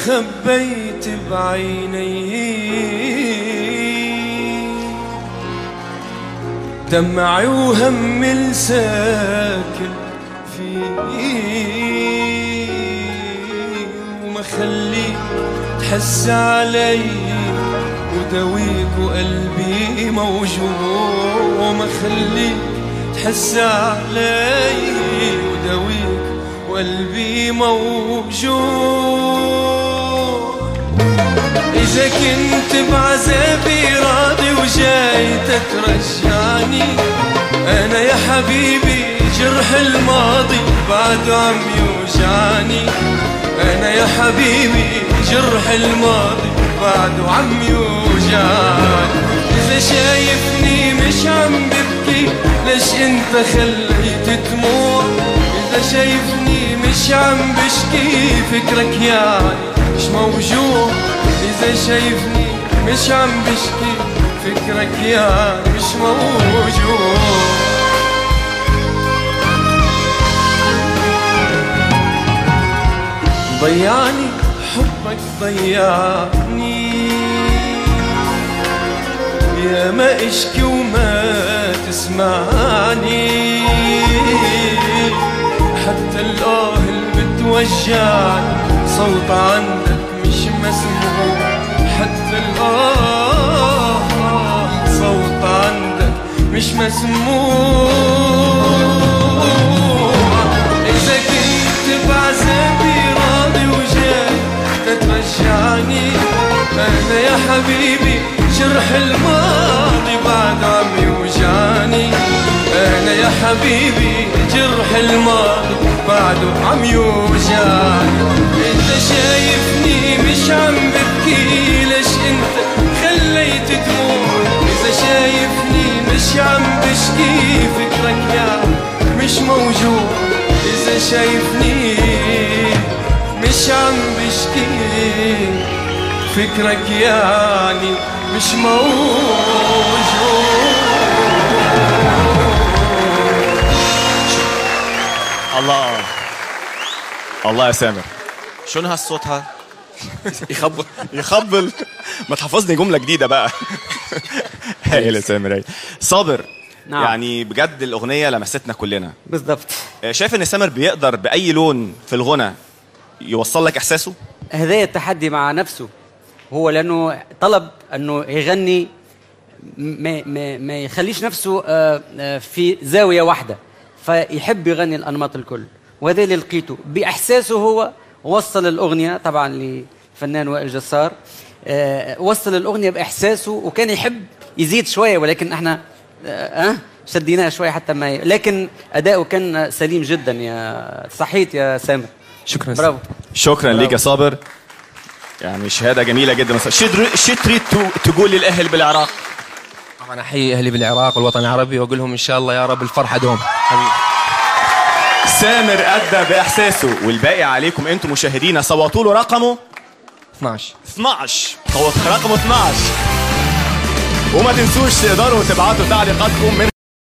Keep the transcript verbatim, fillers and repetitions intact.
خبيت بعيني دمعي وهم الساكن فيه، وما خليك تحس علي وداويك وقلبي موجوع، وما خليك تحس علي وداويك وقلبي موجوع. إذا كنت بعذابي راضي وجاي تترجعني، أنا يا حبيبي جرح الماضي بعده عم يوجعني، أنا يا حبيبي جرح الماضي بعده عم يوجعني. إذا شايفني مش عم ببكي ليش انت خليت دموع، إذا شايفني مش عم بشكي فكرك يعني مش موجوع، إذا شايفني مش عم بشكي فكرك يعني مش موجوع. ضيعني حبك ضيعني، يا ما اشكي وما تسمعني، حتى الآه اللي بتوجعني صوت عندك مش مسموع، حتى الآه صوت عندك مش مسموع. إذا كنت بعذابي راضي وجاي تترجعني، أنا يا حبيبي جرح الماضي بعد عم يوجعني، أنا يا حبيبي جرح الماضي بعده عم يوجعني. انت شايفني مش عم ببكي ليش انت خليت دموع، اذا شايفني مش عم بشكي فكرك يعني مش موجوع، اذا شايفني مش عم بشكي فكرك يعني مش موجوع. الله الله يا سامر، شنو هالصوت ها؟ يخبل يخبل. ما تحفظني جملة جديدة بقى. هايل يا سامر هايل. صابر، نعم. يعني بجد الأغنية لمستنا كلنا بالضبط. شايف إن سامر بيقدر بأي لون في الغنى يوصل لك إحساسه؟ هذا التحدي مع نفسه هو، لأنه طلب أنه يغني ما, ما, ما يخليش نفسه في زاوية واحدة، فيحب يغني الأنماط الكل، وهذا اللي لقيته بإحساسه. هو وصل الأغنية طبعا للفنان وائل جسار، وصل الأغنية بإحساسه، وكان يحب يزيد شوية ولكن احنا أه شديناه شوية حتى ما ي... لكن أداؤه كان سليم جدا. يا صحيت يا سامر. شكرا. برافو. شكرا ليك يا صابر، يعني شهادة جميلة جدا. شو تريد تقول للأهل بالعراق؟ طبعا أحيي أهلي بالعراق والوطن العربي وأقول لهم إن شاء الله يا رب الفرحة دوم. حبيبي سامر أدى بإحساسه، والباقي عليكم أنتم مشاهدينا. صوتوا له رقمه اثناشر اثناشر، صوت رقمه اثناشر. وما تنسوش تقدروا تبعتوا تعليقاتكم من